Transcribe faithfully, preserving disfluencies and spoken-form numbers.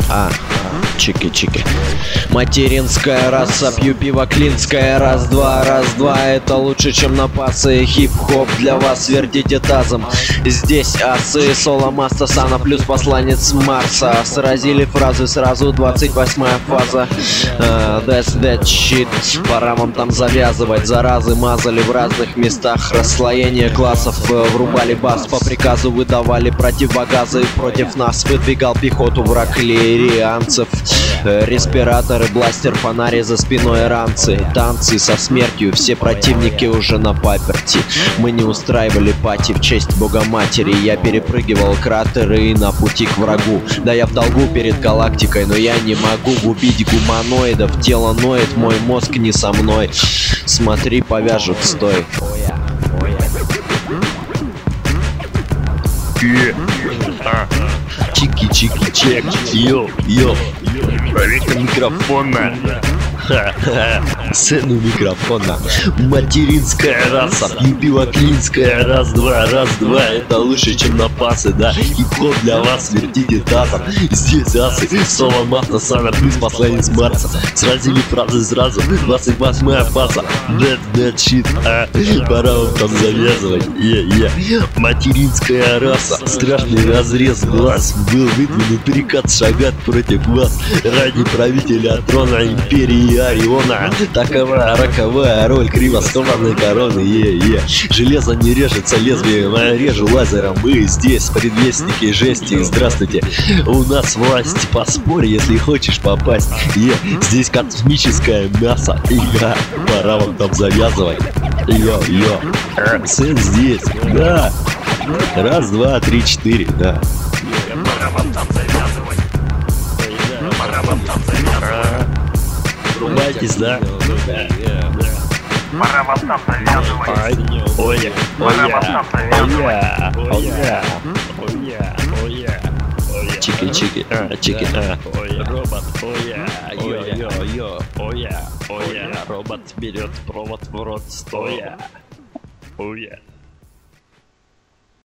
А, чики-чики. Материнская раса, пью пиво клинское. Раз-два, раз-два, это лучше, чем на пасы. Хип-хоп для вас, вертите тазом. Здесь асы, соло, маста, сана, плюс посланец Марса. Сразили фразы сразу, двадцать восьмая фаза. uh, That's that shit. Пора вам там завязывать. Заразы мазали в разных местах. Расслоение классов, врубали бас. По приказу выдавали противогазы. Против нас выдвигал пехоту враг лирианцев. Респираторы, бластер, фонари за спиной, ранцы. Танцы со смертью, все противники уже на паперти. Мы не устраивали пати в честь Богоматери. Я перепрыгивал кратеры на пути к врагу. Да, я в долгу перед галактикой, но я не могу губить гуманоидов. Тело ноет, мой мозг не со мной. Смотри, повяжут, стой. Чики-чики-чек, йо-йо. Проверка микрофона. Сцену микрофона. Материнская раса, пью пиво клинское. Раз-два, раз-два, это лучше, чем на пасы, да. Хип-хоп для вас, вертите тазом. Здесь асы, соло, маста, сана, плюс посланец Марса. Сразили фразы сразу, двадцать восьмая фаза. That, that shit, а, пора вам там завязывать. Yeah, yeah. Материнская раса, страшный разрез глаз. Был выдвинут приказ шагать против вас. Ради правителя трона империи Ориона. Такова роковая роль кривостованной короны. Е-е. Железо не режется лезвием, а режу лазером. Мы здесь, предвестники жести. Здравствуйте, у нас власть. Поспорь, если хочешь попасть. Е, здесь космическое мясо. Я, пора вам там завязывать. Йо-йо. Сын здесь, да. Раз, два, три, четыре, да. Пора вам там завязывать. Пора вам там завязывать. Врубайтесь, да? Пора вам там завязывать. Ой, Пора вам там завязывать. чики-чики, чики, Робот, оя, йо-йо-йо, оя, оя, робот берет провод в рот, стоя, оя.